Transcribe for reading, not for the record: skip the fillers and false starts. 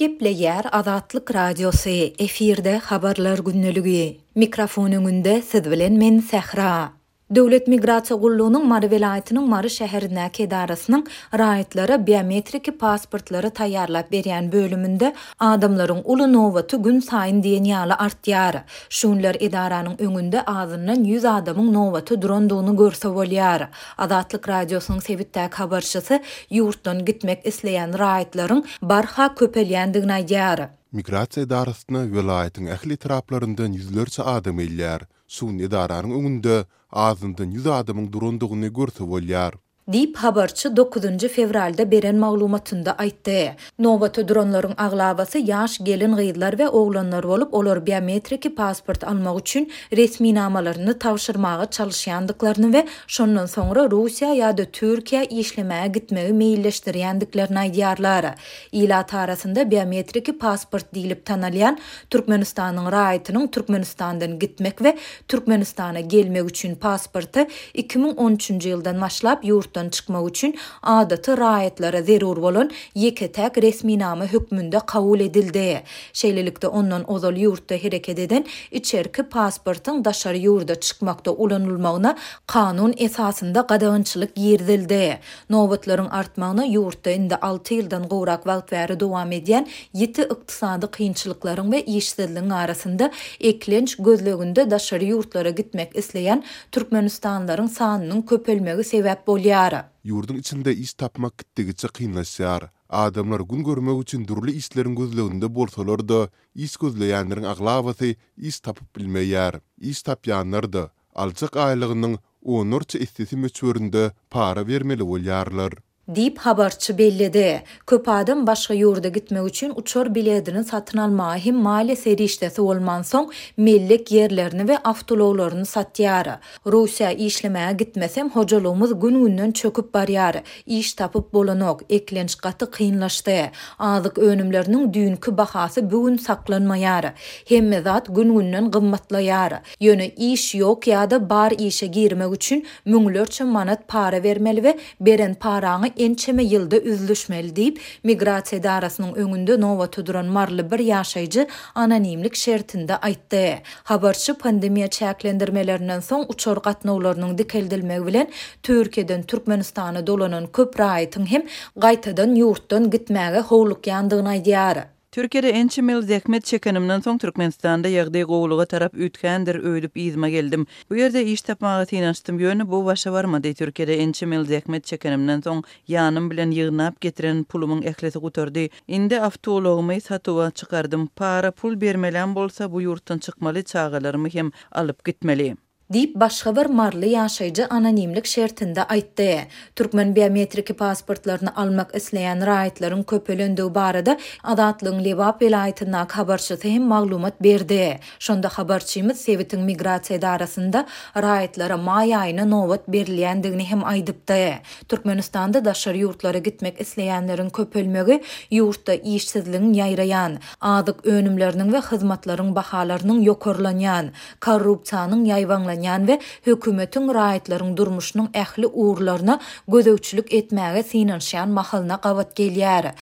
Gepleyer Azatlyk Radiosu efirde habarlar günneligi. Mikrofon öňünde siz bilen men Sehra. Döwlet Migrasiýa Gullugynyň Mary welaýatynyň Mary şäherindäki edarasynyň raýatlara biometrik pasportlary taýýarlap berýän bölüminde adamlaryň uly nowaty gün saýyn diýen ýaly artýar. Şunlar edaranyň öňünde azyndan 100 adamyň nowaty durandygyny görse bolýar. Azatlyk Radiosynyň sebitdäki habarçysy ýurtdan gitmek isleýän raýatlaryň barha köpelýändigini aýdýar. Migrasiýa edarasyna welaýatyň ähli taraplaryndan ýüzlerçe adam elýär. Şun edaranyň öňünde azyndan 100 adamyň durandygyny görse bolýar. Dip habarçy 9 fevralda beren maglumatynda aýtdy. Nowaty duranlaryň aglabasy ýaş gelin gyzlar we oglanlar bolup, olar biometrik pasport almak üçin resmi namalaryny tawşyrmaga çalışýandyklaryny we şondan soňra Russiýa ýa-da Türkiýe işlemäge gitmegi meýilleşdirýändiklerini aýdýarlar. Ilat arasynda biometrik pasport diýilip tanalýan Türkmenistanyň raýatynyň Türkmenistandan gitmek we Türkmenistana gelmek üçin pasporty 2013-nji ýyldan başlap ýurtdan çıkmak üçin adaty raýatlara zerur bolan ýeke-täk resmi nama hökmünde kabul edildi. Şeýlelikde ondan ozal ýurtda hereket eden içerki pasportyň daşary ýurda çykmakda ulanylmagyna kanun esasynda gadagynçylyk ýerdildi. Nowatlaryň artmagyna ýurtda indi 6 ýyldan gowrak wagt bäri dowam edýän ýeti ykdysady kynçylyklaryň we işsizligiň arasynda eklenç gözleginde daşary ýurtlara gitmek isleýän Türkmenistanlaryň sanynyň köpelmegi sebäp bolýar. Ýurdun içinde iş tapmak gitdigiçe kynlaşýar. Adamlar gün görmek üçin durly işleriň gözleginde bolsalar-da, iş gözleýänleriň aglabasy iş tapyp bilmeýär. İş tapýanlar da aljak aýlygynyň onurça istisi möçberinde para bermeli bolýarlar. Dip habarçy bellidi. Köp adam başga ýurda gitmek üçin uçar biletini satyn almagy hem mali serişdesi bolman soň mellik ýerlerini we awtologlaryny satýar. Russiýa işlemäge gitmesem hojalygymyz gün-günden çöküp barýar. İş tapyp bolanok, eklenç gaty kynlaşdy. Azyk önümleriniň dünkü bahasy bugün saklanmaýar. Hemme zat gün-günden gymmatlaýar. Ýöne iş ýok ýa-da bar işe girmek üçin müňlerçe manat para bermeli we beren paraňy ençeme ýylda üzlüşmeli diýip Migrasiýa edarasynyň öňünde nowaty duran marly bir ýaşaýjy anonimlik şertinde aýtdy. Habarçy pandemiýa çäklendirmelerinden soň uçar gatnawlarynyň dikeldilmegi bilen Türkiýeden Türkmenistana dolanan köp raýatyň hem gaýtadan ýurtdan gitmäge howlukýandygyny aýdýar. Türkiýede ençe mil zähmet çekenimden soň Türkmenistanda ýagdaý gowuluga tarap ütkendir öýdüp izma geldim. Bu ýerde iş tapmagy tynançdym ýöne bu başa barmady. Türkiýede ençe mil zähmet çekenimden soň ýanym bilen ýygnap getiren pulumyň ehlesi gutardy. Indi awtologymy satywa çykardym. Para pul bermelen bolsa bu ýurtdan çykmaly çagalarmy hem alyp gitmeli. Dip başga bir marly ýaşaýjy anonimlik şertinde aýtdy. Türkmen biometrik pasportlaryny almak isleýän raýatlaryň köpelendiği barada Azatlygyň Lebap welaýatynyň habarçysy hem maglumat berdi. Şonda habarçymyz Sebitiň Migrasiýa edarasynda raýatlara maý aýyna nowat berilýändigini hem aýdypdy. Türkmenistanda daşary ýurtlara gitmek isleýänleriň köpelmegi ýurtda işsizligiň ýaýraýan, azyk önümleriniň we hyzmatlaryň bahalarynyň ýokarlanýan, korrupsiýanyň ýaýwanlan we hökümetiň raýatlaryň durmuşynyň ähli uğurlaryna gözegçilik etmäge synanşan mahalyna gawat gelýär.